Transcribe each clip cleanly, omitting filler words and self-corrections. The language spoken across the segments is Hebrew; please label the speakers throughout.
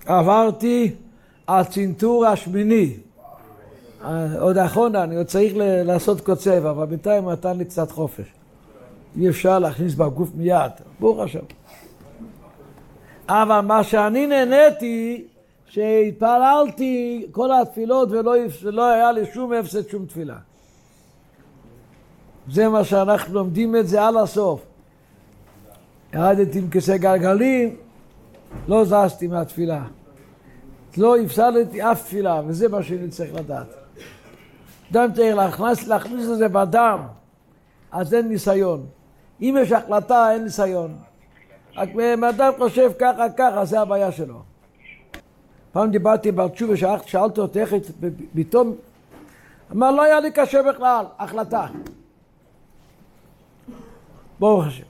Speaker 1: עברתי הצנתור השמיני. עוד האחרונה, אני עוד צריך לעשות קוצב, אבל בינתיים נתן לי קצת חופש. אי אפשר להכניס בגוף מיד, ברוך השם. אבל מה שאני נהניתי, שהתפללתי כל התפילות ולא היה לי שום הפסד, שום תפילה. זה מה שאנחנו לומדים את זה על הסוף. ירדתי עם כיסא גלגלים, לא זזתי מהתפילה. לא הפסדתי אף תפילה, וזה מה שאני צריך לדעת. אדם צריך להכניס את זה בדם, אז אין ניסיון. אם יש החלטה, אין ניסיון. רק אם אדם חושב ככה, זה הבעיה שלו. פעם דיברתי בתשובה, שאלתי אותו איך פתאום, אמר, לא היה לי קשה בכלל, החלטה. ברוך השם.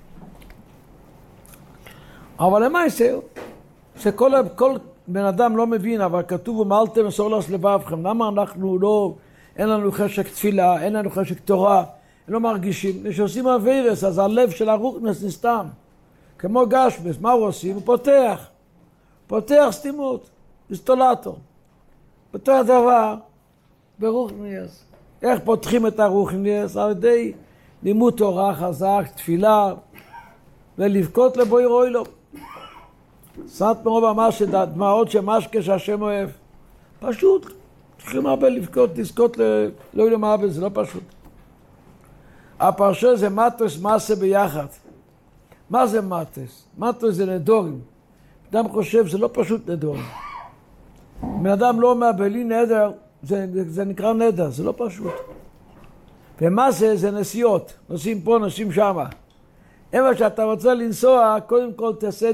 Speaker 1: אבל למה יעשהו? שכל בן אדם לא מבין, אבל כתוב ומעלתם סולוס לבבכם. למה אנחנו לא, אין לנו חשק תפילה, אין לנו חשק תורה, לא מרגישים. כשעושים אבירס, אז הלב של הרוחנס נסתם. כמו גשמס, מה הוא עושים? הוא פותח סתימות, איסטולטור. פותח דבר ברוחנס. איך פותחים את הרוחנס? על ידי לימוד תורה חזק, תפילה, ולבכות לבויר אוילו. סנטמרו אמר שדמעות שמשקה שהשם אוהב. פשוט. צריכים הרבה לבכות, לזכות לאוילו מעבד, זה לא פשוט. הפרשה זה מטוס מסה ביחד. מה זה מטוס? מטוס זה נדורים. אדם חושב זה לא פשוט נדורים. אם אדם לא אומר בלי נדר, זה נקרא נדר, זה לא פשוט. ומה זה נסיעות. נוסעים פה, נוסעים שמה. איפה שאתה רוצה לנסוע, קודם כל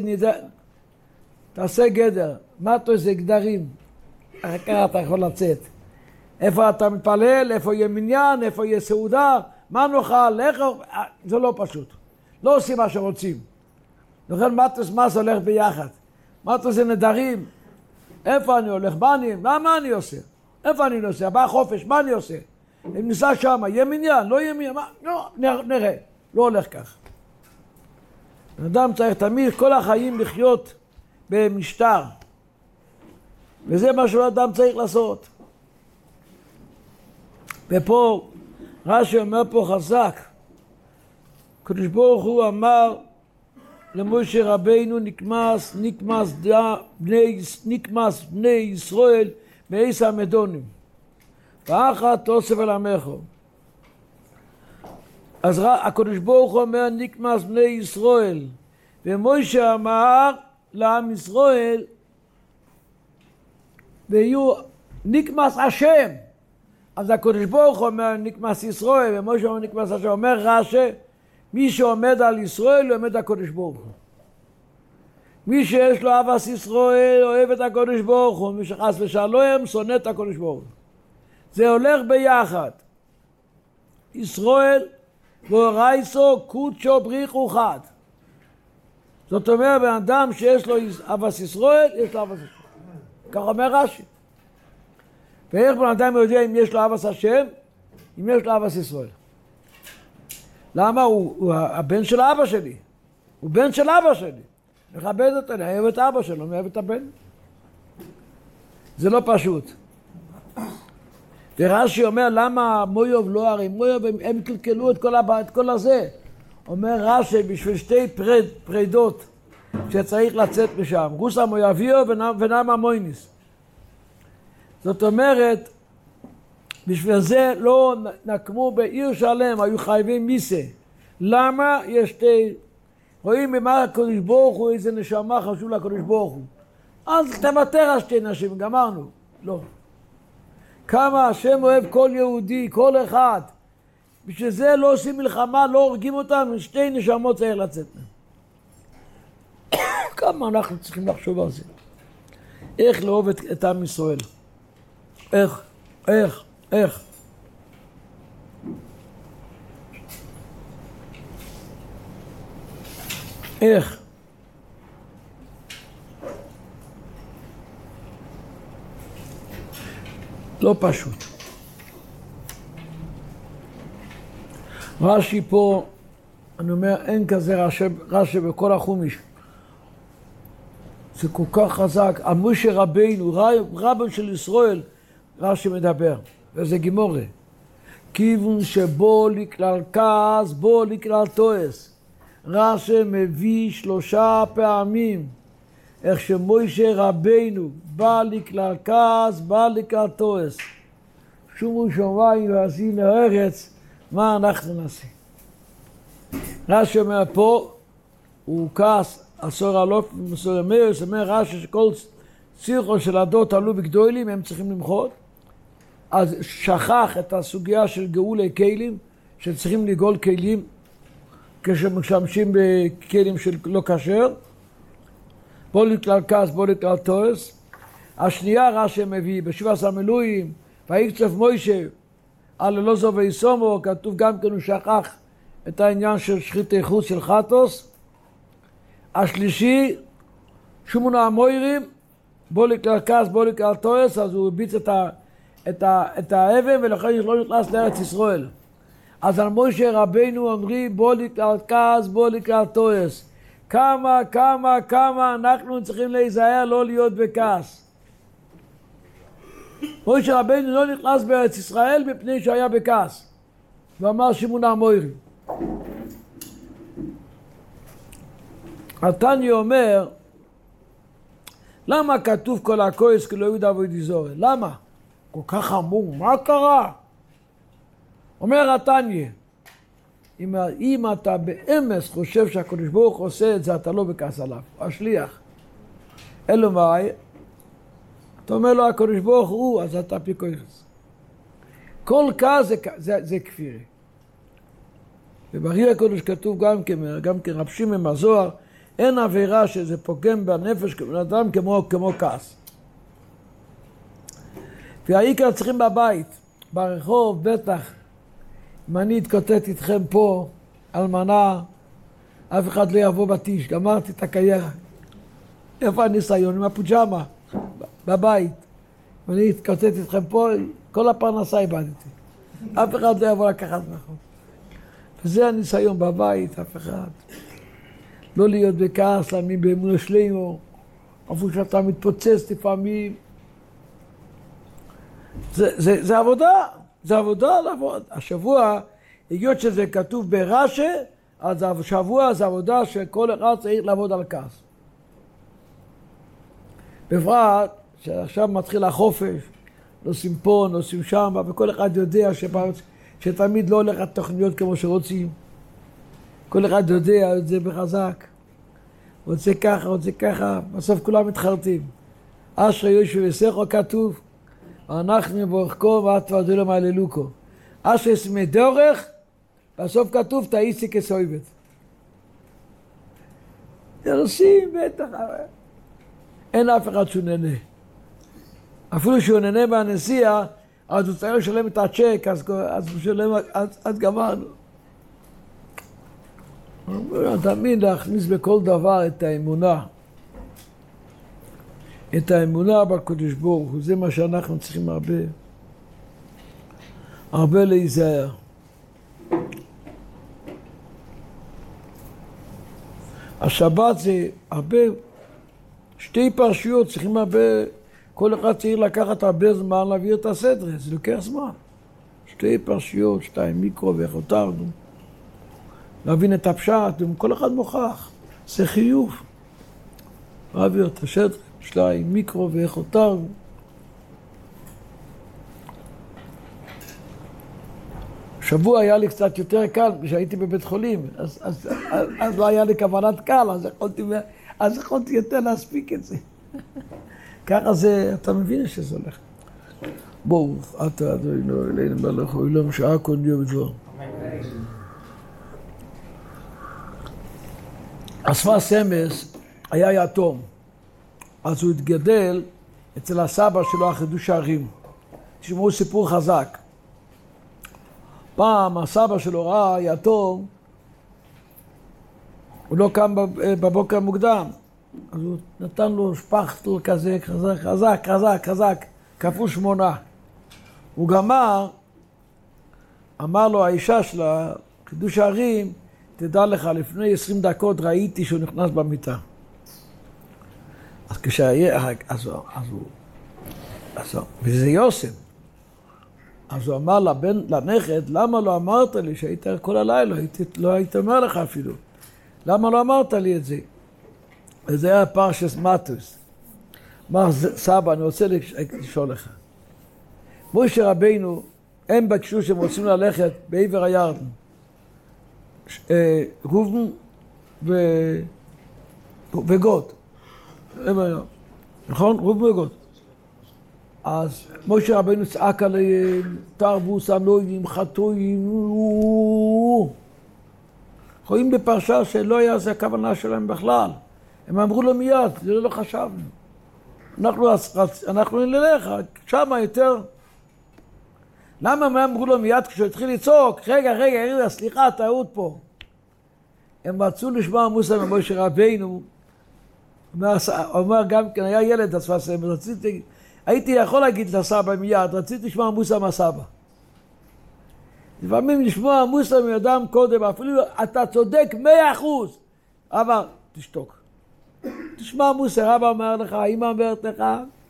Speaker 1: תעשה גדר. מטוס זה גדרים. אחר כך אתה יכול לצאת. איפה אתה מתפלל, איפה יהיה מניין, איפה יהיה סעודה, מה נאכל, איך... זה לא פשוט. לא עושים מה שרוצים. לכן מטוס מס הולך ביחד. מטוס זה נדרים. איפה אני הולך? מה אני עושה? איפה אני נוסע? בא חופש, מה אני עושה? אם ניסע שם, יהיה מניין, לא יהיה מניין, לא, נראה. לא הולך כך. אדם צריך תמיד כל החיים לחיות במשטר. וזה מה שאדם צריך לעשות. ופה, רש"י אומר פה חזק. הקדוש ברוך הוא אמר למשה רבינו נקמס בני ישראל מעש המדונים. ואחת תוסף אל עמךו. אז הקדוש ברוך הוא אומר נקמס בני ישראל. ומשה אמר לעם ישראל ויהיו נקמס השם. אז הקדוש ברוך הוא אומר נקמס ישראל ומשה אומר נקמס השם. אומר רש"י מי שעומד על ישראל הוא עומד הקדוש ברוך הוא. מי שיש לו אהבת ישראל אוהב את הקדוש ברוך הוא. מי שחס ושלום שונא את הקדוש ברוך הוא. זה הולך ביחד. ישראל ואורייסו קודשו בריחו חד. זאת אומרת, בן אדם שיש לו אהבת ישראל, יש לו אהבת השם. כך אומר רש"י. ואיך בן אדם יודע אם יש לו אהבת השם? אם יש לו אהבת ישראל. למה? הוא הבן של אבא שלי. הוא בן של אבא שלי. מכבד אותו, אני אוהב את אבא שלו, אני אוהב את הבן. זה לא פשוט. ורש"י אומר, למה מויוב לא הרי? מויוב הם קלקלו את כל הזה. אומר רש"י, בשביל שתי פרידות שצריך לצאת משם. רוסה מויביו ונמה מויניס. זאת אומרת, בשביל זה לא נקמו בעיר שלם, היו חייבים מיסה. למה? יש שתי... רואים במה הקדוש ברוך הוא, איזה נשמה חשוב לקדוש ברוך הוא. אז תוותר על שתי נשים, גמרנו. לא. כמה השם אוהב כל יהודי, כל אחד. בשביל זה לא עושים מלחמה, לא הורגים אותם, שתי נשמות צריך לצאת מהם. כמה אנחנו צריכים לחשוב על זה. איך לאהוב את עם ישראל. איך. לא פשוט. רש"י פה, אני אומר, אין כזה רש"י בכל החומש. זה כל כך חזק. על משה רבינו, רבן של ישראל, רש"י מדבר, וזה גימורי. כיוון שבו לכלל כעס, בו לכלל טועס. רש"י מביא 3 פעמים, איך שמשה רבינו בא לכלל כעס, בא לכלל טועס. שומו שמיים ועשינו ארץ, מה אנחנו נעשה? רש"י אומר פה, הוא כעס עשור אלוף ומסור אמיר, זאת אומרת רש"י שכל צירכו של הדות עלו בגדולים, הם צריכים למחות. אז שכח את הסוגיה של גאולי כלים, שצריכים לגאול כלים כשמשתמשים בכלים של לא כשר. בוא לכלל כעס, בוא לכלל טועס. השנייה רש"י מביא, ב17 מילואים, ויקצף מוישה על אלעזר ויסומו, כתוב גם כן הוא שכח את העניין של שחיתי חוץ של חטוס. השלישי, שמונה המוירים, בוא לכלל כעס, בוא לכלל טועס, אז הוא הביץ את האבן ולכן לא נכנס לארץ ישראל. אז על משה רבינו אומרים בוא לכלל כעס, בוא לכלל טועס. כמה אנחנו צריכים להיזהר לא להיות בכעס. משה רבינו לא נכנס בארץ ישראל מפני שהיה בכעס. ואמר שמונה המוירים. התניא אומר, למה כתוב כל הכועס כי לא יהודה וידיזורי? למה? כל כך חמור, מה קרה? אומר התניא, אם אתה באמס חושב שהקדוש ברוך הוא עושה את זה, אתה לא בכעס עליו, השליח. אלו מאי, אתה אומר לו הקדוש ברוך הוא, אז אתה פיקוירס. כל כעס זה כפירי. וברי הקודש כתוב גם כן רב שמעון מהזוהר, אין עבירה שזה פוגם בנפש כבן אדם כמו כעס. והעיקר צריכים בבית, ברחוב, בטח, אם אני אתקוטט איתכם פה, אלמנה, אף אחד לא יבוא בתיש, גמרתי את הקריירה. איפה הניסיון? עם הפוג'מה, בבית. אם אני אתקוטט איתכם פה, כל הפרנסה איבדתי. אף אחד לא יבוא לקחת מאחור. וזה הניסיון בבית, אף אחד. לא להיות בכעס, להאמין באמונה שלמה, אפילו שאתה מתפוצץ לפעמים. זה עבודה, זה עבודה לעבוד. השבוע, הגיעות שזה כתוב ברש"י, אז השבוע זה עבודה שכל אחד צריך לעבוד על כעס. בפרט, שעכשיו מתחיל החופש, נוסעים פה, נוסעים שם, וכל אחד יודע שתמיד לא הולך התוכניות כמו שרוצים. כל אחד יודע את זה בחזק. רוצה ככה, בסוף כולם מתחרטים. אשרי יושב וסכו כתוב, אנחנו מבורכו ואת ועדו מהללוקו. אשרי סמי דורך, בסוף כתוב תאיסי כסויבת. נוסעים בטח, אין אף אחד שהוא נהנה. אפילו שהוא נהנה מהנסיעה, אז הוא צריך לשלם את הצ'ק, אז הוא שלם, אז גמרנו. תמיד להכניס בכל דבר את האמונה. את האמונה בקדוש ברוך הוא, זה מה שאנחנו צריכים הרבה להיזהר. השבת זה הרבה, 2 פרשיות צריכים הרבה, כל אחד צריך לקחת הרבה זמן להעביר את הסדר, זה לוקח זמן. 2 פרשיות, 2 מיקרו ואיך הותרנו. להבין את הפשט, כל אחד מוכח, זה חיוב. להעביר את הסדר, 2 מיקרו ואיך הותרנו. שבוע היה לי קצת יותר קל, כשהייתי בבית חולים, אז לא היה לי כוונת קל, אז יכולתי יותר להספיק את זה. ככה זה, אתה מבין שזה הולך. בואו, אתה אדוני אלינו מלך העולם שעה כל יום ודבר. אספס אמס היה יתום, אז הוא התגדל אצל הסבא שלו החידוש הערים. תשמעו סיפור חזק. פעם הסבא שלו ראה יתום, הוא לא קם בבוקר מוקדם, אז הוא נתן לו שפכטל כזה, חזק, כפול 8. הוא גמר, אמר לו האישה שלה, חידוש הערים, תדע לך, לפני 20 דקות ראיתי שהוא נכנס במיטה. אז כשהיה, וזה יוסף. אז הוא אמר לנכד, למה לא אמרת לי שהיית כל הלילה, לא היית אומר לך אפילו. למה לא אמרת לי את זה? וזה היה פרשס מטוס. אמר סבא, אני רוצה לשאול לך. משה רבינו, הם בקשו שהם רוצים ללכת בעבר הירדן. ראובן וגוד. נכון? ראובן וגוד. אז משה רבינו צעק עליהם, תרבו סנויים, חטויים. רואים בפרשה שלא היה זה הכוונה שלהם בכלל. הם אמרו לו מיד, זה לא חשבנו. אנחנו נלך, שם יותר. למה הם אמרו לו מיד כשהוא התחיל לצעוק? רגע, סליחה, טעות פה. הם רצו לשמוע מוסה ממשה רבינו. אומר גם כן, היה ילד הספסם, הייתי יכול להגיד לסבא מיד, רציתי לשמוע מוסה מהסבא. לפעמים לשמוע מוסה מאדם קודם, אפילו אתה צודק 100%, אבל תשתוק. תשמע מוסה, רבא אומר לך, אמא אומרת לך.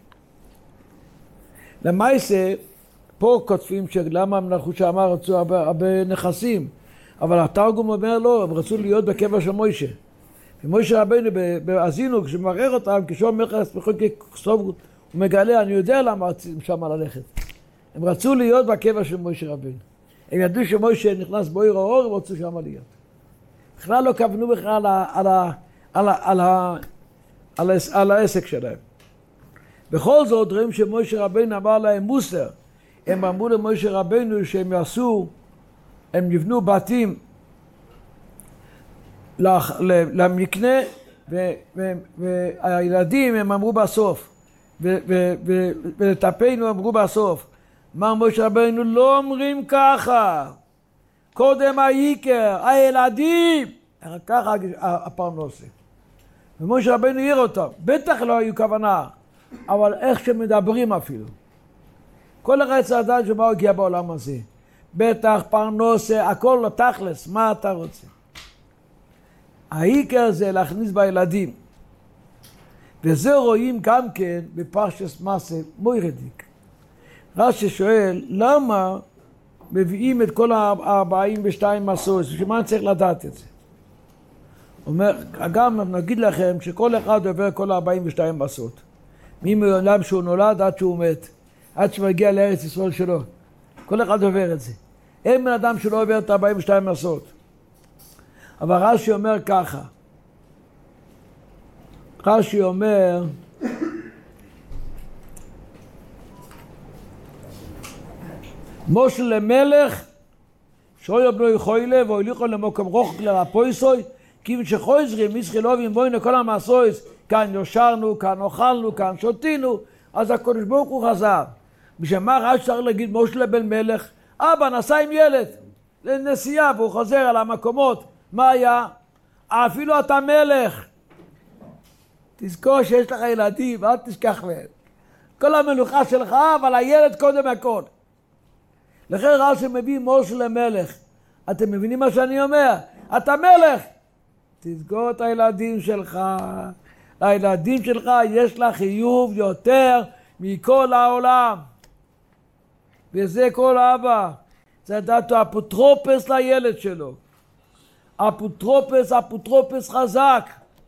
Speaker 1: למעשה, פה כותבים שלמה המלכות שאמר רצו הרבה נכסים, אבל התרגום אומר לא, הם רצו להיות בקבע של מוישה. ומוישה רבינו באזינו, כשמרר אותם, כשאומר לך, הוא מגלה, אני יודע למה רציתם שם ללכת. הם רצו להיות בקבע של מוישה רבינו. הם ידעו שמוישה נכנס בוער האור, הם רצו שם להיות. בכלל לא כוונו בכלל על העסק שלהם. בכל זאת, רואים שמוישה רבינו אמר להם מוסר. הם אמרו למוישה רבינו שהם יעשו, הם יבנו בתים למקנה, והילדים הם אמרו בסוף, ולטפנו אמרו בסוף. אמר מוישה רבינו, לא אומרים ככה, קודם העיקר, הילדים, ככה הפרנסה. ומוישה רבינו העיר אותם, בטח לא היו כוונה, אבל איך שמדברים אפילו. כל הרץ האדם שמה הוא הגיע בעולם הזה. בטח, פרנסה, הכל לא תכלס, מה אתה רוצה? העיקר זה להכניס בילדים. וזה רואים גם כן בפרשס מסה מוירדיק. רש"י שואל, למה מביאים את כל ה-42 מסעות? שמה צריך לדעת את זה? אומר, גם נגיד לכם שכל אחד עובר כל ה-42 מסעות. מעולם שהוא נולד עד שהוא מת. עד שמגיע לארץ ישראל שלו. כל אחד עובר את זה. אין בן אדם שלא עובר את 42 מסעות. אבל רש"י אומר ככה. רש"י אומר, משה למלך, שויו בנו יכוילה, והוליכו למוקם רוחק לרפויסוי, כיוון שחוזרים, ישחילובים, בואינו כל המסויס, כאן יושרנו, כאן אוכלנו, כאן שותינו, אז הקדוש ברוך הוא חזר. בשמה רש"י צריך להגיד משה לבן מלך, אבא נסע עם ילד לנסיעה והוא חוזר על המקומות. מה היה? אפילו אתה מלך. תזכור שיש לך ילדים, אל תשכח מהם. כל המלוכה שלך, אבל הילד קודם הכל. לכן רש"י מביא משה למלך. אתם מבינים מה שאני אומר? אתה מלך. תזכור את הילדים שלך. לילדים שלך יש לה חיוב יותר מכל העולם. וזה כל אבא. זה לדעת אפוטרופוס לילד שלו. אפוטרופוס חזק.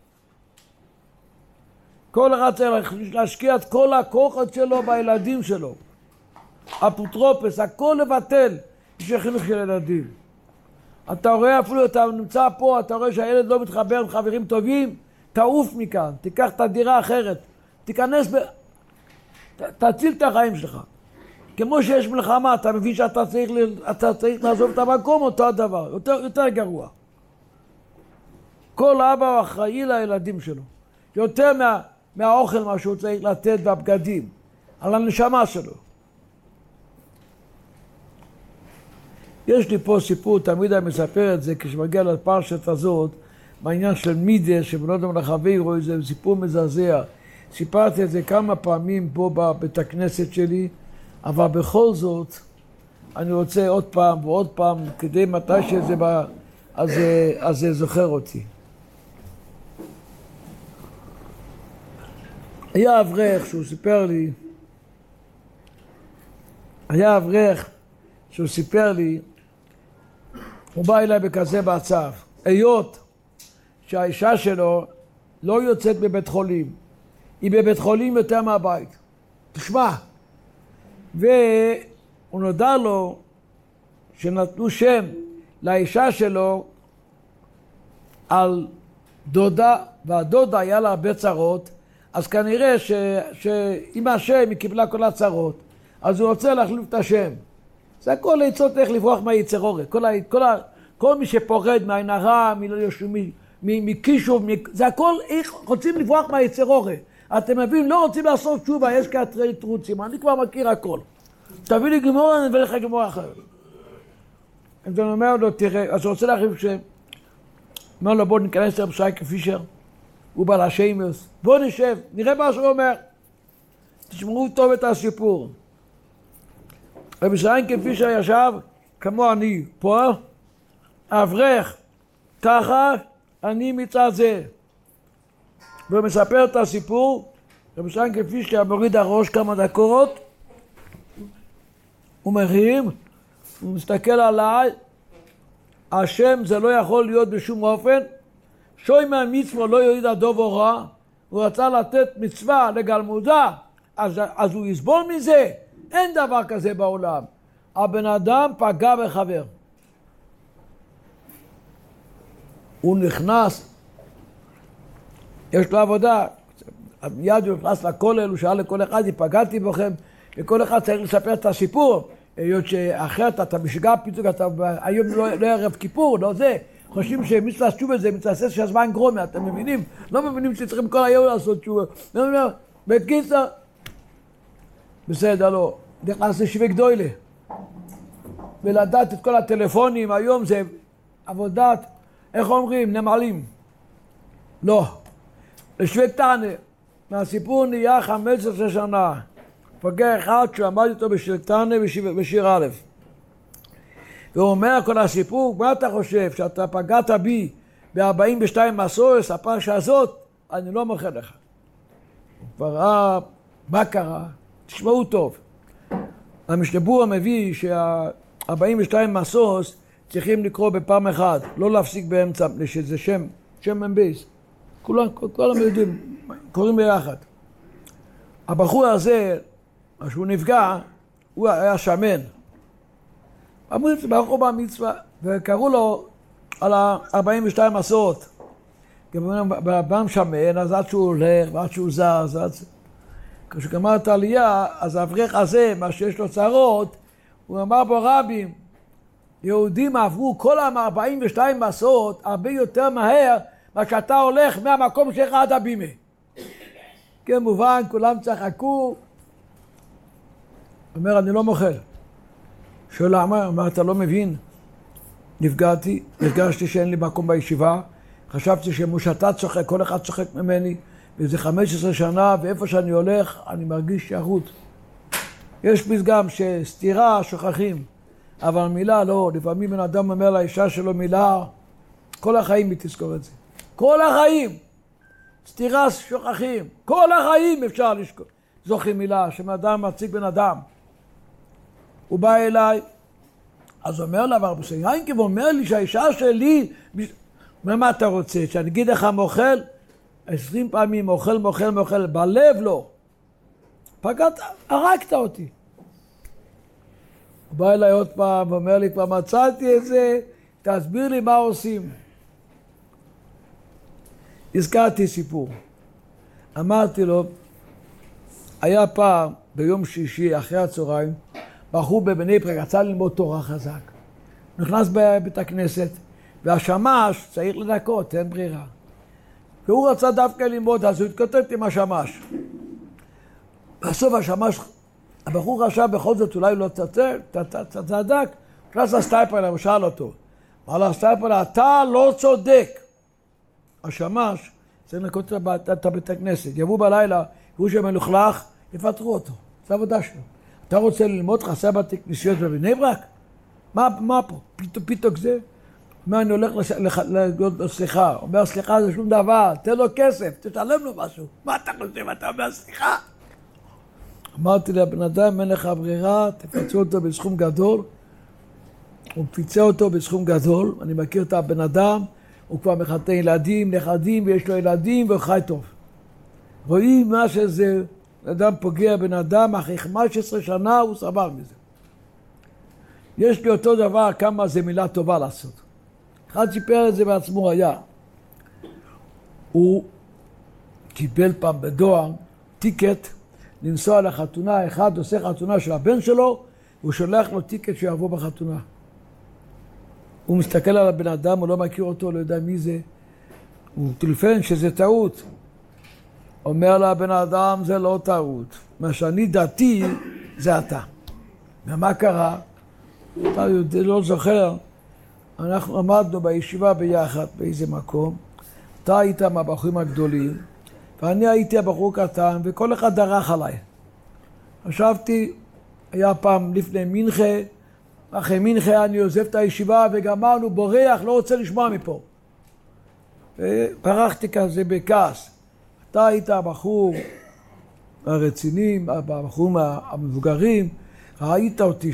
Speaker 1: כל אחד צריך להשקיע את כל הכוחות שלו בילדים שלו. אפוטרופוס, הכל לבטל בשביל חינוך של ילדים. אתה רואה אפילו, אתה נמצא פה, אתה רואה שהילד לא מתחבר עם חברים טובים, תעוף מכאן, תיקח את הדירה אחרת, תיכנס תציל את החיים שלך. כמו שיש מלחמה, אתה מבין שאתה צריך לעזוב את המקום, אותו הדבר, יותר גרוע. כל אבא הוא אחראי לילדים שלו. יותר מהאוכל מה שהוא צריך לתת והבגדים, על הנשמה שלו. יש לי פה סיפור, תמיד אני מספר את זה, כשמגיע לפרשת הזאת, בעניין של מידה, שבנות המלאכבי רואה, זה סיפור מזעזע. סיפרתי את זה כמה פעמים פה בבית הכנסת שלי, אבל בכל זאת, אני רוצה עוד פעם ועוד פעם, כדי מתי שזה בא, אז זה זוכר אותי. היה אברך שהוא סיפר לי, הוא בא אליי בכזה בעצב, היות שהאישה שלו לא יוצאת בבית חולים, היא בבית חולים יותר מהבית. תשמע, והוא נודע לו שנתנו שם לאישה שלו על דודה, והדודה היה לה הרבה צרות, אז כנראה שעם השם היא קיבלה כל הצרות, אז הוא רוצה להחליף את השם. זה הכל עצות איך לברוח מהיצר הרע. כל מי שפוחד מהעין הרע, מקישוב, זה הכל איך רוצים לברוח מהיצר הרע. אתם מבינים, לא רוצים לעשות תשובה, יש כאתרי תרוצים, אני כבר מכיר הכל. תביא לי גמור, אני אביא לך גמור אחר. אז אני אומר לו, תראה, אז הוא רוצה להחליף שם. אומר לו, בוא ניכנס לרב שייקה פישר, הוא בעל השיימוס, בוא נשב, נראה מה שהוא אומר. תשמעו טוב את הסיפור. רב שייקה פישר ישב כמו אני פה, אברך ככה, אני מצד זה. והוא מספר את הסיפור, רב שייקה פישר מוריד הראש כמה דקות, הוא מרים, הוא מסתכל עליי, השם זה לא יכול להיות בשום אופן, שוי מהמצווה לא יוריד הדוב או רע, הוא רצה לתת מצווה לגלמודה, אז הוא יסבול מזה, אין דבר כזה בעולם. הבן אדם פגע בחבר. הוא נכנס, יש לו עבודה, מיד הוא נכנס לכולל, הוא שאל לכל אחד, פגעתי בכם, וכל אחד צריך לספר את הסיפור, היות שאחרת אתה משגע פתאום, אתה היום לא ערב כיפור, לא זה, חושבים שמצווה תשובה זה מצווה שהזמן גרומי, אתם מבינים? לא מבינים שצריכים כל היום לעשות תשובה. בקיצר, בסדר, לא, נכנס לשווה גדולה, ולדעת את כל הטלפונים, היום זה עבודת, איך אומרים, נמלים. לא, לשווה קטנה, מהסיפור נהיה 15 שנה. פגע אחד שעמד איתו בשיר קטנה בשיר א', והוא אומר כל הסיפור, מה אתה חושב, שאתה פגעת בי ב-42 מסורס, הפרשה הזאת, אני לא מוכר לך. הוא כבר ראה, מה קרה? תשמעו טוב. המשתבור מביא שה-42 מסורס צריכים לקרוא בפעם אחת, לא להפסיק באמצע, שזה שם מבייס. כולם יודעים, קוראים ביחד. הבחור הזה, כשהוא נפגע, הוא היה שמן. אמרו את זה ברחוב במצווה, וקראו לו על ה-42 מסורת. בן שמן, אז עד שהוא הולך, ועד שהוא זז, כשגמר את העלייה, אז האברך הזה, מה שיש לו צרות, הוא אמר בו רבים, יהודים עברו כל ה-42 מסורת הרבה יותר מהר, מה שאתה הולך מהמקום שלך עד הבימה. כמובן, כולם צחקו. אומר, אני לא מוכר. שואל למה? אומר, אתה לא מבין. נפגעתי, הרגשתי שאין לי מקום בישיבה, חשבתי שמושתה צוחק, כל אחד צוחק ממני, וזה 15 שנה, ואיפה שאני הולך, אני מרגיש שרות. יש פסגם שסתירה שוכחים, אבל מילה לא. לפעמים בן אדם אומר לאישה שלו מילה, כל החיים היא תזכור את זה. כל החיים. סתירה שוכחים. כל החיים אפשר לשכוח. זוכרים מילה, שאדם מציג בן אדם. הוא בא אליי, אז אומר לה, אבל סיינקב אומר לי שהאישה שלי, מה אתה רוצה? שאני אגיד לך מוכל? 20 פעמים מוכל, בלב לא. פגעת, הרגת אותי. הוא בא אליי עוד פעם, ואומר לי, כבר מצאתי את זה, תסביר לי מה עושים. הזכרתי סיפור. אמרתי לו, היה פעם ביום שישי אחרי הצהריים, בחור בבני ברק רצה ללמוד תורה חזק. נכנס בבית הכנסת, והשמש צריך לדקות, אין ברירה. והוא רצה דווקא ללמוד, אז הוא התכתב עם השמש. בסוף השמש, הבחור חשב בכל זאת אולי לא צדק, נכנס לסטייפלר ושאל אותו, אמר לסטייפלר, אתה לא צודק. השמש צריך לקוט את הבית הכנסת, יבוא בלילה, הוא שמלוכלך, יפטרו אותו, זה עבודה שלו. אתה רוצה ללמוד חסר בתי כנסיות בבני ברק? מה פה? פיתוק זה? אומר, אני הולך להגיד סליחה. אומר, סליחה זה שום דבר, תן לו כסף, תשלם לו משהו. מה אתה חושב? אתה אומר, סליחה. אמרתי לבן אדם, אין לך ברירה, תפצה אותו בסכום גדול. הוא פיצה אותו בסכום גדול, אני מכיר את הבן אדם, הוא כבר מחתן ילדים, נכדים, ויש לו ילדים, והוא חי טוב. רואים מה שזה, אדם פוגע בן אדם, אחרי 15 שנה הוא סבל מזה. יש לי אותו דבר, כמה זה מילה טובה לעשות. אחד סיפר את זה בעצמו היה. הוא קיבל פעם בדואר טיקט לנסוע לחתונה, אחד עושה חתונה של הבן שלו, הוא שולח לו טיקט שיבוא בחתונה. הוא מסתכל על הבן אדם, הוא לא מכיר אותו, לא יודע מי זה. הוא טלפן שזה טעות. אומר לבן אדם, זה לא טעות. מה שאני דעתי, זה אתה. ומה קרה? אתה לא זוכר, אנחנו עמדנו בישיבה ביחד באיזה מקום. אתה היית מהבחורים הגדולים, ואני הייתי הבחור קטן, וכל אחד דרך עליי. חשבתי, היה פעם לפני מנחה, אחרי מנחה אני עוזב את הישיבה וגמרנו, בורח, לא רוצה לשמוע מפה. ופרחתי כזה בכעס. אתה היית הבחור הרצינים, הבחורים המבוגרים, ראית אותי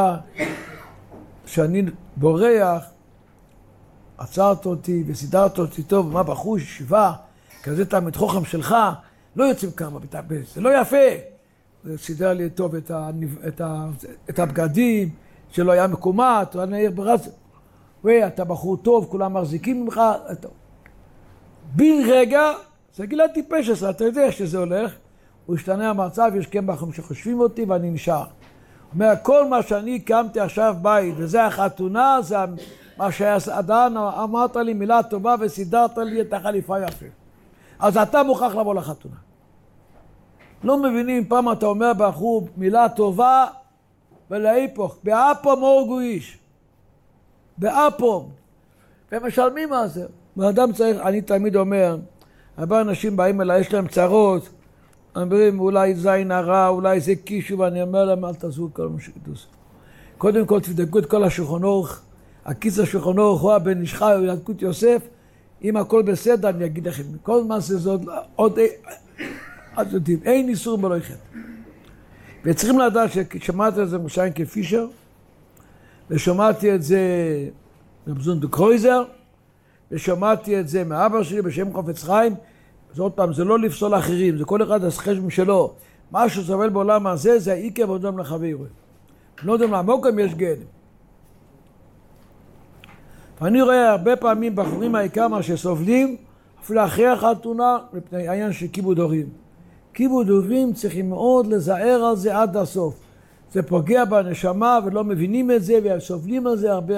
Speaker 1: שאני בורח, עצרת אותי וסידרת אותי טוב, מה בחור ישיבה, כזה תלמיד חכם שלך, לא יוצאים כמה בטבס, זה לא יפה. זה סידר לי טוב את הבגדים, שלא היה מקומת, ואתה בחור טוב, כולם מחזיקים ממך. בן רגע, זה גילה טיפש עשה, אתה יודע שזה הולך, הוא השתנה המצב, יש כן בחורים שחושבים אותי ואני נשאר. אומר, כל מה שאני קמתי עכשיו בית, וזה החתונה, זה מה שהאדן אמרת לי מילה טובה וסידרת לי את החליפה יפה. אז אתה מוכרח לבוא לחתונה. לא מבינים, פעם אתה אומר בחור מילה טובה, ולהיפוך, באפום הורגו איש. באפום. ומשלמים על זה. ואדם צריך, אני תמיד אומר, הרבה אנשים באים אליי, יש להם צרות, אומרים, אולי זין הרע, אולי זה קישו, ואני אומר להם, אל תעזרו כל מה שקדוש. קודם כל תבדקו את כל השולחן אורך, הקיץ השולחן אורך, הוא הבן איש חי, הוא ילקוט יוסף, אם הכל בסדר, אני אגיד לכם, כל מה זה עוד, אז יודעים, אין איסור בלא חטא. וצריכים לדעת ששמעתי את זה משיינקה פישר, ושמעתי את זה מבזון דו קרויזר, ושמעתי את זה מאבא שלי בשם חפץ חיים, אז עוד פעם, זה לא לפסול אחרים, זה כל אחד הסחשם שלו. מה שסובל בעולם הזה, זה העיקר ועודם לחברו. לא יודעים לעמוקם יש גדם. ואני רואה הרבה פעמים בחורים העיקר מה שסובלים, אפילו אחרי החתונה, מפני העניין של כיבוד הורים. כיבוד הורים צריכים מאוד לזהר על זה עד הסוף. זה פוגע בנשמה ולא מבינים את זה, וסובלים על זה הרבה.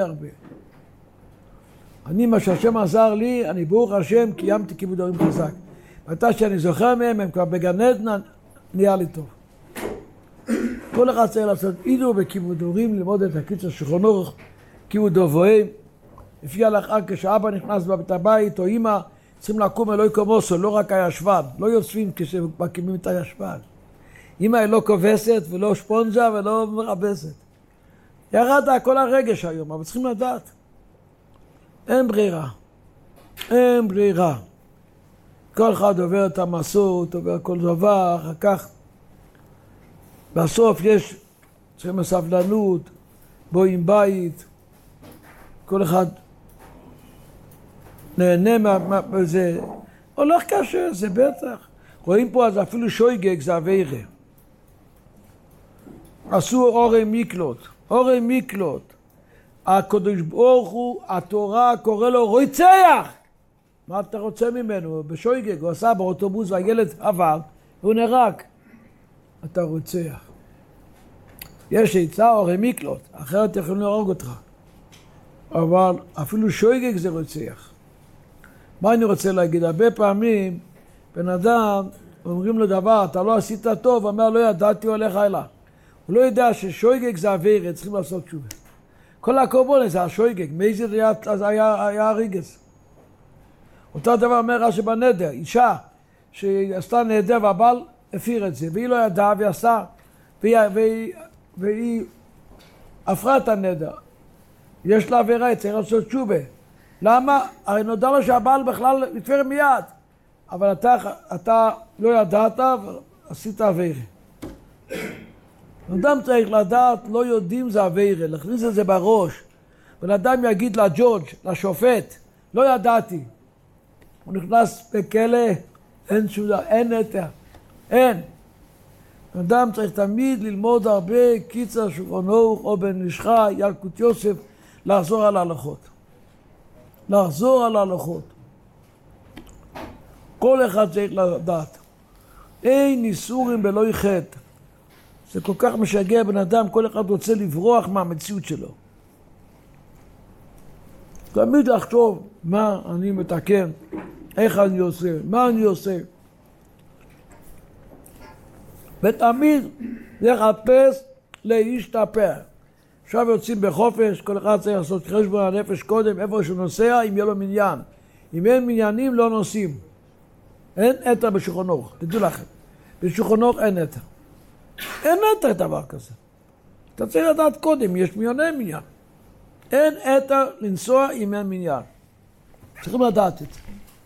Speaker 1: אני, מה שהשם עזר לי, אני ברוך השם, קיימתי כיבוד הורים חזק. ואתה שאני זוכר מהם, הם כבר בגן עדן, נהיה לי טוב. כל אחד צריך לעשות אידו בכיבוד הורים, ללמוד את הקיץ השולחן אורך, כיבוד הורים. לפי ההלכה, כשאבא נכנס בבית הבית או אמא, צריכים לקום אלוהי קומוסו, לא רק הישבן, לא יוצאים כשמקימים את הישבן. אמא היא לא כובסת ולא שפונג'ה ולא מרבסת. ירד כל הרגש היום, אבל צריכים לדעת. אין ברירה. כל אחד עובר את המסעות, עובר כל דבר, אחר כך. בסוף יש צריכים סבלנות, בואים בית, כל אחד נהנה מזה. הולך קשה, זה בטח. רואים פה אז אפילו שויגג זה אווירה. עשו אורי מיקלוט. הקדוש ברוך הוא, התורה קורא לו רוצח. מה אתה רוצה ממנו? בשויגג, הוא עשה באוטובוס והילד עבר, והוא נהרג. אתה רוצח. יש עצה אורי מיקלוט, אחרת יכולים להרוג אותך. אבל אפילו שויגג זה רוצח. מה אני רוצה להגיד? הרבה פעמים בן אדם אומרים לו דבר, אתה לא עשית טוב, הוא אומר, לא ידעתי, הולך הלאה. הוא לא יודע ששויגג זה אווירה, צריכים לעשות תשובה. כל הקורבן זה השויגג, מאיזה היה הריגס. אותו דבר אומר רש"י בנדר, אישה שעשתה נדר והבעל הפיר את זה, והיא לא ידעה ועשה, והיא הפרה את הנדר. יש לה עבירה, צריך לעשות תשובה. למה? הרי נודע לו שהבעל בכלל יתפר מיד. אבל אתה לא ידעת ועשית עבירה. אדם צריך לדעת, לא יודעים זה עבירה, להכניס את זה בראש. ולאדם יגיד לג'ודג', לשופט, לא ידעתי. הוא נכנס בכלא, אין שום דבר, אין נטע, אין. אדם צריך תמיד ללמוד הרבה קיצר שולחן ערוך או בן איש חי, ילקוט יוסף, לחזור על ההלכות. לחזור על ההלכות. כל אחד צריך לדעת. אין איסורים בלא חטא. זה כל כך משגע בן אדם, כל אחד רוצה לברוח מהמציאות שלו. תמיד לחשוב מה אני מתקן, איך אני עושה, מה אני עושה. ותמיד לחפש להשתפר. עכשיו יוצאים בחופש, כל אחד צריך לעשות חשבון הנפש קודם, איפה שהוא נוסע, אם יהיה לו מניין. אם אין מניינים, לא נוסעים. אין אתר בשולחן ערוך, תדעו לכם. בשולחן ערוך אין אתר. אין אתר דבר כזה. אתה צריך לדעת קודם, יש מניין. אין אתר לנסוע אם אין מניין. צריכים לדעת את זה.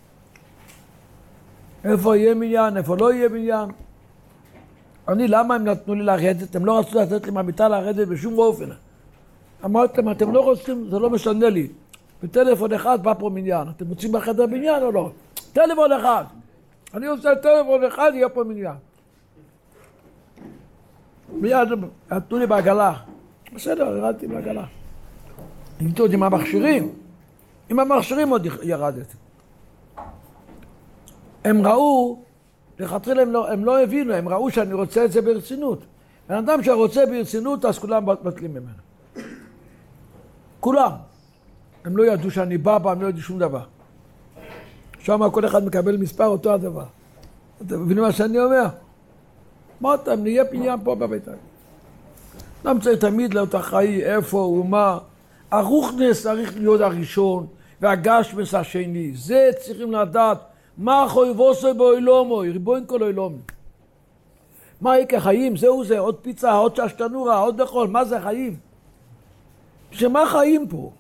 Speaker 1: איפה יהיה מניין, איפה לא יהיה מניין. למה הם נתנו לי לרדת? הם לא רצו לתת לי מהמיטה לרדת בשום אופן. אמרתם, אתם לא רוצים, זה לא משנה לי. בטלפון אחד בא פה מניין. אתם רוצים בחדר בניין או לא? טלפון אחד. אני עושה טלפון אחד, יהיה פה מניין. מיד נתנו לי בעגלה. בסדר, ירדתי בעגלה. נתנו אותי עם המכשירים. עם המכשירים עוד ירדתי. הם ראו, לכתחילה הם לא הבינו, הם ראו שאני רוצה את זה ברצינות. בן אדם שרוצה ברצינות, אז כולם בטלים ממנו. כולם. הם לא ידעו שאני בבא, הם לא ידעו שום דבר. שם כל אחד מקבל מספר אותו הדבר. אתם מבינים מה שאני אומר? מה אתה, נהיה פניין פה בבית. אדם צריך תמיד להיות אחראי, איפה ומה. הרוחנס צריך להיות הראשון, והגשמס השני. זה צריכים לדעת. מה חויבוסו באילומוי, ריבוין כל אילומי. מה יקרה חיים? זהו זה, עוד פיצה, עוד ששתנורה, עוד לאכול, מה זה חיים? שמה חיים פה?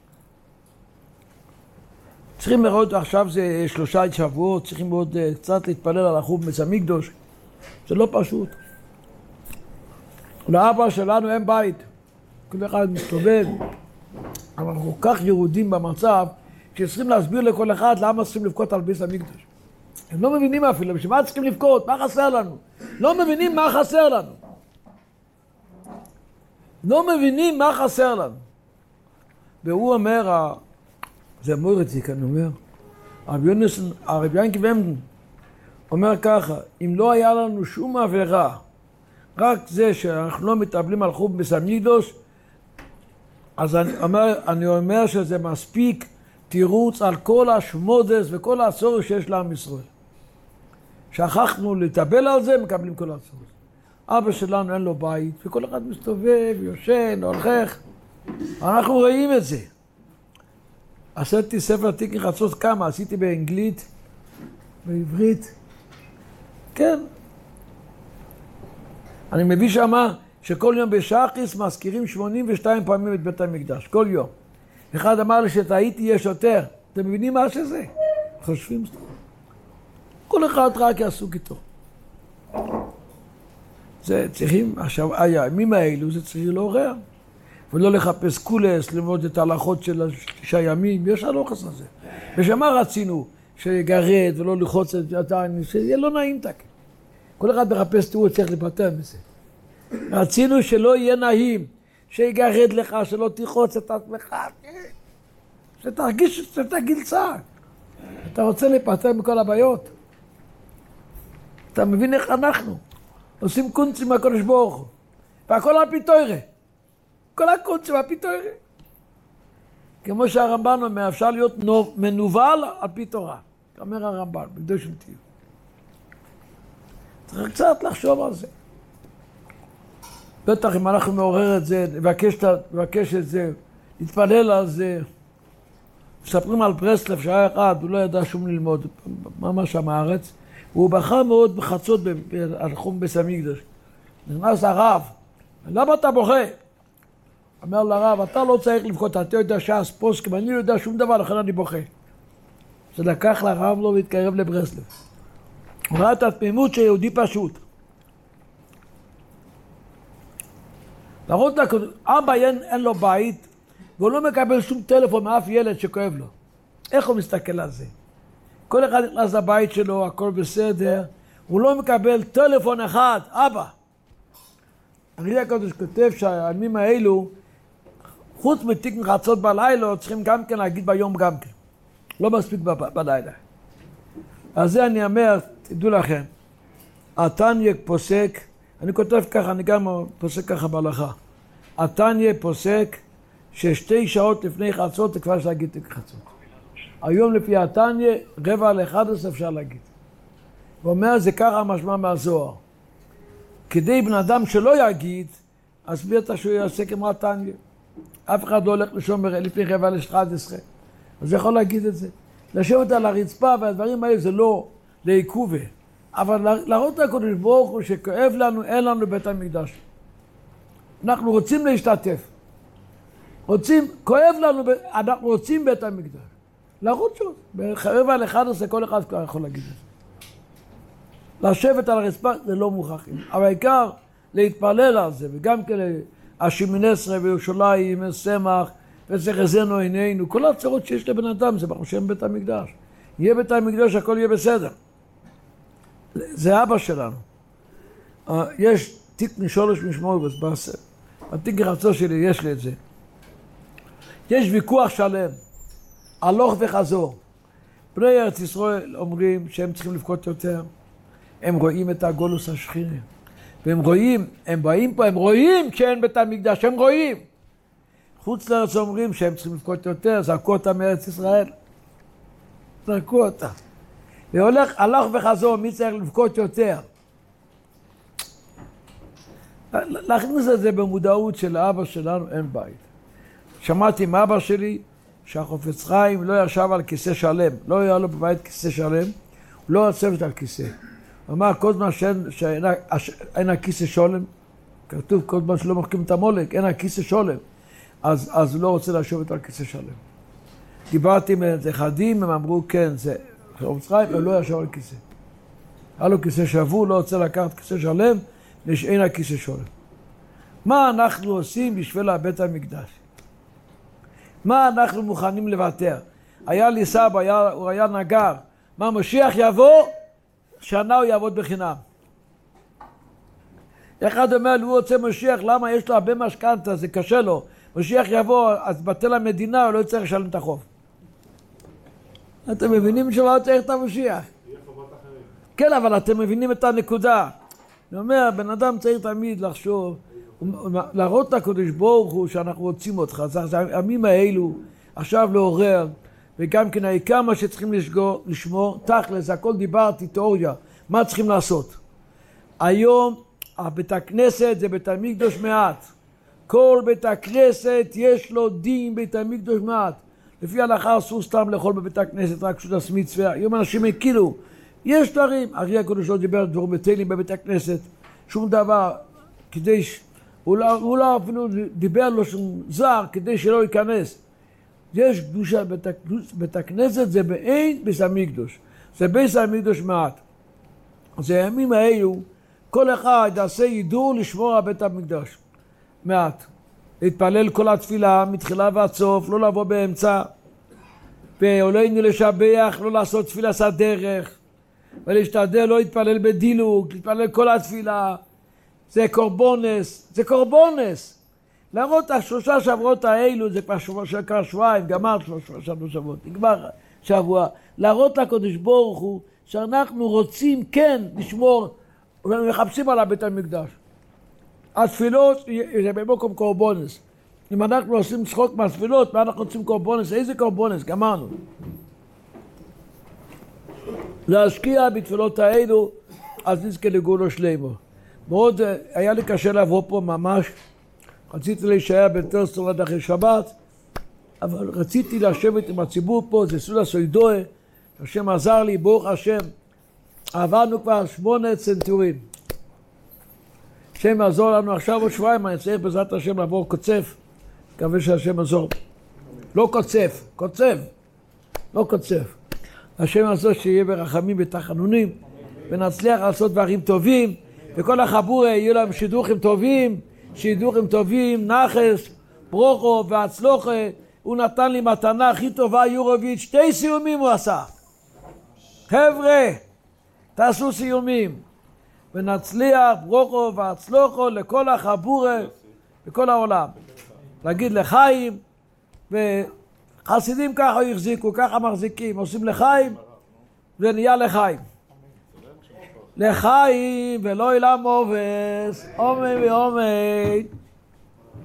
Speaker 1: צריכים לראות, עכשיו זה 3 שבועות, צריכים עוד קצת להתפלל על החוב בית המקדש. זה לא פשוט. לאבא שלנו אין בית. כל אחד מסתובב. אבל אנחנו כל כך ירודים במצב, שצריכים להסביר לכל אחד למה צריכים לבכות על בית המקדש. הם לא מבינים אפילו, בשביל מה צריכים לבכות? מה חסר לנו? לא מבינים מה חסר לנו. לא מבינים מה חסר לנו. והוא אומר, זה מורציק, אני אומר, הרב ינקי ומדן אומר ככה, אם לא היה לנו שום עבירה, רק זה שאנחנו לא מתאבלים על חוב בית המקדש, אז אני אומר שזה מספיק תירוץ על כל השמודס וכל הצורך שיש לעם ישראל. שכחנו לטבל על זה, מקבלים כל הצורך. אבא שלנו אין לו בית, וכל אחד מסתובב, יושן, הולכך. אנחנו רואים את זה. עשיתי ספר תיקי חצות כמה, עשיתי באנגלית, בעברית. כן. אני מביא שמה שכל יום בשחריס מזכירים 82 פעמים את בית המקדש, כל יום. אחד אמר לי שטעיתי יש יותר. אתם מבינים מה שזה? חושבים סתם. כל אחד רק יעסוק איתו. זה צריכים, עכשיו, הימים האלו זה צריך לעורר. ולא לחפש קולס, ללמוד את ההלכות של 9 ימים. יש הלוחס הזה. ושמה רצינו שיגרד ולא לחוץ את ידיים, שיהיה לא נעים תק. כל אחד מחפש תראו, צריך לפטר מזה. רצינו שלא יהיה נעים, שיגרד לך, שלא תחוץ את עצמך. שתרגיש, שתגיל צעק. אתה רוצה להיפטר מכל הבעיות. אתה מבין איך אנחנו עושים קונצים מהקדוש ברוך הוא. והכל על פי תורה. כל הקונצים על פי תורה. כמו שהרמב"ן אומר, אפשר להיות מנוול על פי תורה. אומר הרמב"ן, בקדוש ותהיו. צריך קצת לחשוב על זה. בטח אם אנחנו מעורר את זה, נבקש את זה, נתפלל על זה. מספרים על ברסלב שהיה אחד, הוא לא ידע שום ללמוד, ממש שם הארץ, והוא בכה מאוד בחצות על חום בית המקדש. נכנס הרב, למה אתה בוכה? אומר לרב, אתה לא צריך לבכות, אתה יודע ש"ס פוסקים, אני לא יודע שום דבר, לכן אני בוכה. זה לקח לרב לו והתקרב לברסלב. הוא ראה את התמימות של יהודי פשוט. להראות לה, אבא אין לו בית, והוא לא מקבל שום טלפון מאף ילד שכואב לו. איך הוא מסתכל על זה? כל אחד נכנס לבית שלו, הכל בסדר, הוא לא מקבל טלפון אחד, אבא. הרי הקדוש כותב שהימים האלו, חוץ מתיק מחצות בלילה, צריכים גם כן להגיד ביום גם כן. לא מספיק בלילה. אז זה אני אומר, תדעו לכם, התניא פוסק, אני כותב ככה, אני גם פוסק ככה בהלכה. התניא פוסק ששתי שעות לפני חצות, זה כבר אפשר להגיד תיק חצות. היום לפי התניא, 10:45 אפשר להגיד. הוא אומר, זה ככה משמע מהזוהר. כדי בן אדם שלא יגיד, אז בטח שהוא יעשה כמו התניא. אף אחד לא הולך לשום לפני 10:45. אז יכול להגיד את זה. לשבת על הרצפה והדברים האלה זה לא לעיכובה. אבל להראות לקדוש ברוך הוא שכואב לנו, אין לנו בית המקדש. אנחנו רוצים להשתתף. כואב לנו, אנחנו רוצים בית המקדש. להראות שוב, ב10:45 כל אחד יכול להגיד את זה. לשבת על הרצפה זה לא מוכרח. אבל העיקר להתפלל על זה, וגם כן השמיני עשרה וירושלים, סמך, וצריכזנו עינינו, כל הצרות שיש לבן אדם, זה ברוך שם בית המקדש. יהיה בית המקדש, הכל יהיה בסדר. זה אבא שלנו. יש תיק משולש משמעות, התיק החצור שלי, יש לי את זה. יש ויכוח שלם, הלוך וחזור. בני ארץ ישראל אומרים שהם צריכים לבכות יותר. הם רואים את הגולוס השכינה. והם רואים, הם באים פה, הם רואים כשאין בית המקדש, הם רואים. חוץ לארץ אומרים שהם צריכים לבכות יותר, זרקו אותם מארץ ישראל. זרקו אותם. והולך, הלוך וחזור, מי צריך לבכות יותר? להכניס את זה במודעות של האבא שלנו, אין בית. שמעתי עם אבא שלי שהחופץ חיים לא ישב על כיסא שלם, לא היה לו בבית כיסא שלם, הוא לא יצבת על כיסא. הוא אמר, כל זמן שאין הכיסא שולם, כתוב כל זמן שלא מחכים את המולק, אין הכיסא שולם, אז הוא לא רוצה לשבת על כיסא שלם. דיברתי עם אחדים, הם אמרו, כן, זה חופץ חיים, הוא לא ישב על כיסא. היה לו כיסא שבור, לא רוצה לקחת כיסא שלם, אין הכיסא שולם. מה אנחנו עושים בשביל בית המקדש? מה אנחנו מוכנים לוותר? היה לי סבא, הוא היה נגר. מה, משיח יבוא? שנה הוא יעבוד בחינם. אחד אומר, הוא רוצה משיח, למה? יש לו הרבה משכנתה, זה קשה לו. משיח יבוא, אז בטל המדינה, הוא לא צריך לשלם את החוב. אתם מבינים שמה הוא צריך את המשיח? כן, אבל אתם מבינים את הנקודה. אני אומר, בן אדם צריך תמיד לחשוב, להראות לקדוש ברוך הוא שאנחנו רוצים אותך. זה הימים האלו, עכשיו לעורר, וגם כן העיקר מה שצריכים לשמור, תכל'ס, הכל דיברתי, תיאוריה, מה צריכים לעשות? היום, בית הכנסת זה בית המקדש מעט. כל בית הכנסת יש לו דין בית המקדש מעט. לפי ההלכה אסור סתם לאכול בבית הכנסת, רק שותס מצווה. היום אנשים הכירו, יש דברים, הרי הקדוש לא דיבר דברים בטלים בבית הכנסת, שום דבר, כדי הוא לא אפילו דיבר לו שום זר, כדי שלא ייכנס. יש קדושה, בית הכנסת זה באין בית המקדש, זה בית המקדש מעט. אז הימים האלו, כל אחד יעשה ידור לשמור על בית המקדש, מעט. להתפלל כל התפילה, מתחילה ועד סוף, לא לבוא באמצע, ועולנו לשבח, לא לעשות תפילה סדרך, ולהשתדל לא להתפלל בדילוג, להתפלל כל התפילה, זה קורבונס, זה קורבונס. להראות השלושה שבועות האלו, זה כבר שבועיים, גמר שלושה שבועות, נגמר שבוע. להראות לקדוש ברוך הוא שאנחנו רוצים כן לשמור, ומחפשים על בית המקדש. התפילות זה במקום קורבונס. אם אנחנו עושים צחוק מהתפילות, מה אנחנו רוצים קורבונס? איזה קורבונס? גמרנו. להשקיע בתפילות האלו, אז נזכה לגאולה שלמה. מאוד היה לי קשה לבוא פה ממש, רציתי להישאר בטרסטון עד אחרי שבת, אבל רציתי לשבת עם הציבור פה, זה סעודה סוידואה, השם עזר לי, ברוך השם, עברנו כבר 8 צנתורים. השם יעזור לנו עכשיו עוד שבועיים, אני צריך בעזרת השם לעבור קוצף, מקווה שהשם עזור. לא קוצף, קוצב. לא קוצף. השם עזור שיהיה ברחמים ותחנונים, ונצליח לעשות דברים טובים, וכל החבורה יהיו להם שידוכים טובים, שידוכים טובים, נחס, ברוכו והצלוחה. הוא נתן לי מתנה הכי טובה, יורוביץ', 2 סיומים הוא עשה. חבר'ה, תעשו סיומים, ונצליח ברוכו והצלוחו לכל החבורה בכל העולם. להגיד לחיים, וחסידים ככה החזיקו, ככה מחזיקים, עושים לחיים, ונהיה לחיים. לחיים ולא אילם אובס, אומי ואומי.